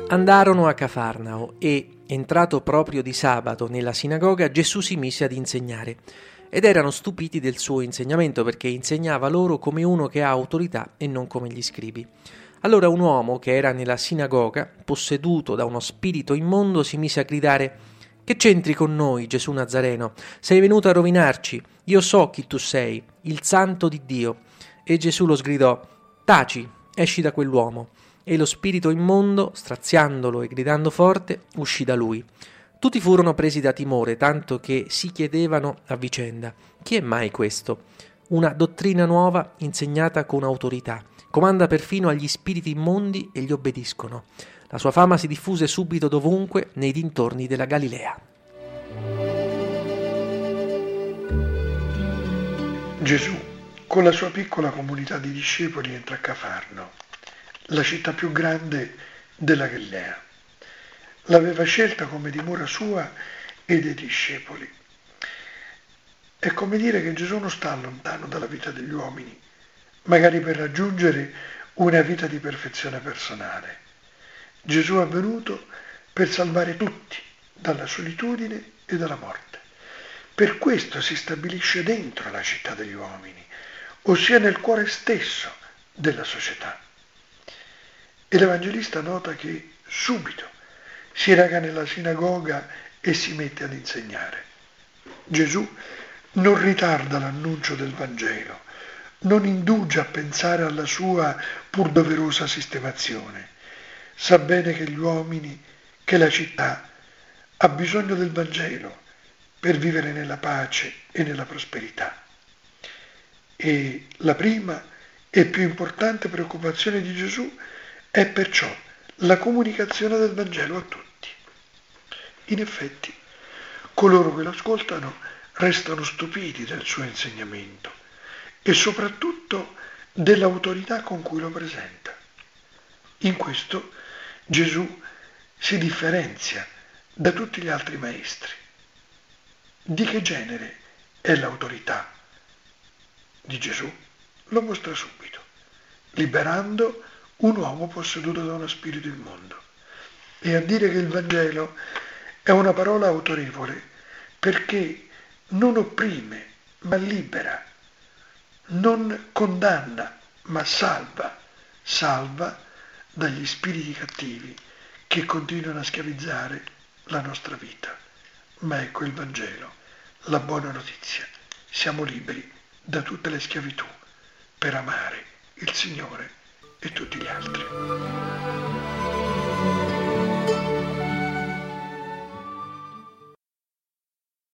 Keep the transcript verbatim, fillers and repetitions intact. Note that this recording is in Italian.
Andarono a Cafarnao e, entrato proprio di sabato nella sinagoga, Gesù si mise ad insegnare. Ed erano stupiti del suo insegnamento, perché insegnava loro come uno che ha autorità e non come gli scribi. Allora un uomo che era nella sinagoga, posseduto da uno spirito immondo, si mise a gridare: «Che c'entri con noi, Gesù Nazareno? Sei venuto a rovinarci. Io so chi tu sei, il Santo di Dio». E Gesù lo sgridò: «Taci, esci da quell'uomo». E lo spirito immondo, straziandolo e gridando forte, uscì da lui. Tutti furono presi da timore, tanto che si chiedevano a vicenda: «Chi è mai questo? Una dottrina nuova insegnata con autorità. Comanda perfino agli spiriti immondi e gli obbediscono». La sua fama si diffuse subito dovunque nei dintorni della Galilea. Gesù, con la sua piccola comunità di discepoli, entra a Cafarnao, la città più grande della Galilea. L'aveva scelta come dimora sua e dei discepoli. È come dire che Gesù non sta lontano dalla vita degli uomini, magari per raggiungere una vita di perfezione personale. Gesù è venuto per salvare tutti dalla solitudine e dalla morte. Per questo si stabilisce dentro la città degli uomini, ossia nel cuore stesso della società. E l'Evangelista nota che subito si reca nella sinagoga e si mette ad insegnare. Gesù non ritarda l'annuncio del Vangelo, non indugia a pensare alla sua pur doverosa sistemazione. Sa bene che gli uomini, che la città, ha bisogno del Vangelo per vivere nella pace e nella prosperità. E la prima e più importante preoccupazione di Gesù è perciò la comunicazione del Vangelo a tutti. In effetti, coloro che lo ascoltano restano stupiti del suo insegnamento e soprattutto dell'autorità con cui lo presenta. In questo Gesù si differenzia da tutti gli altri maestri. Di che genere è l'autorità di Gesù? Lo mostra subito, liberando un uomo posseduto da uno spirito immondo. E a dire che il Vangelo è una parola autorevole perché non opprime ma libera, non condanna ma salva, salva dagli spiriti cattivi che continuano a schiavizzare la nostra vita. Ma ecco il Vangelo, la buona notizia. Siamo liberi da tutte le schiavitù per amare il Signore e tutti gli altri.